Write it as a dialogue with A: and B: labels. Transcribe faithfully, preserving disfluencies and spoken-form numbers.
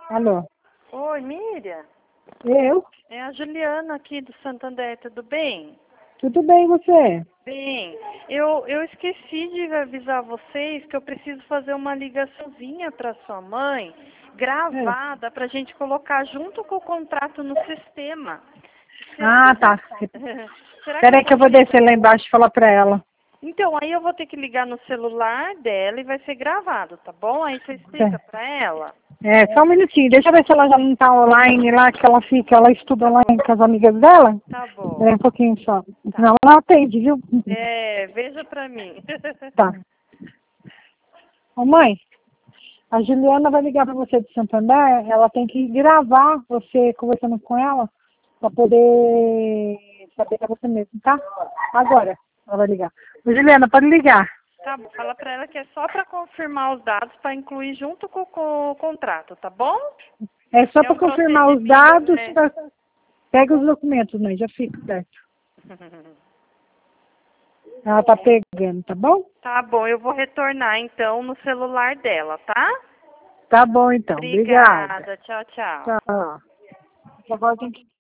A: Alô?
B: Oi, Miriam.
A: Eu?
B: É a Juliana aqui do Santander, tudo bem?
A: Tudo bem, você?
B: Bem, eu, eu esqueci de avisar vocês que eu preciso fazer uma ligaçãozinha para sua mãe,
A: É.
B: gravada, para a gente colocar junto com o contrato no sistema. Será
A: Ah,
B: que
A: tá.
B: será que
A: Espera
B: eu
A: aí que eu
B: posso
A: vou descer lá embaixo e falar pra ela.
B: Então, aí eu vou ter que ligar no celular dela e vai ser gravado, tá bom? Aí você explica para ela.
A: É, só um minutinho. Deixa eu ver se ela já não tá online lá, que ela fica, ela estuda
B: Tá
A: lá
B: bom,
A: com as amigas dela.
B: tá bom.
A: É um pouquinho só.
B: Tá.
A: Não, ela atende, viu?
B: É, veja pra mim.
A: Tá. Ô, mãe, a Juliana vai ligar pra você de Santander, ela tem que gravar você conversando com ela pra poder saber pra você mesmo, tá? Agora ela vai ligar. Ô, Juliana, pode ligar.
B: Tá bom, fala pra ela que é só pra confirmar os dados pra incluir junto com, com o contrato, tá bom?
A: É só
B: É
A: para
B: um
A: confirmar os
B: procedimento,
A: dados,
B: né?
A: pra... pega os documentos, mãe, já fica certo. Ela tá pegando, tá bom?
B: Tá bom, eu vou retornar então no celular dela, tá?
A: Tá bom então, obrigada.
B: Obrigada, tchau, tchau.
A: Tchau. Agora tem que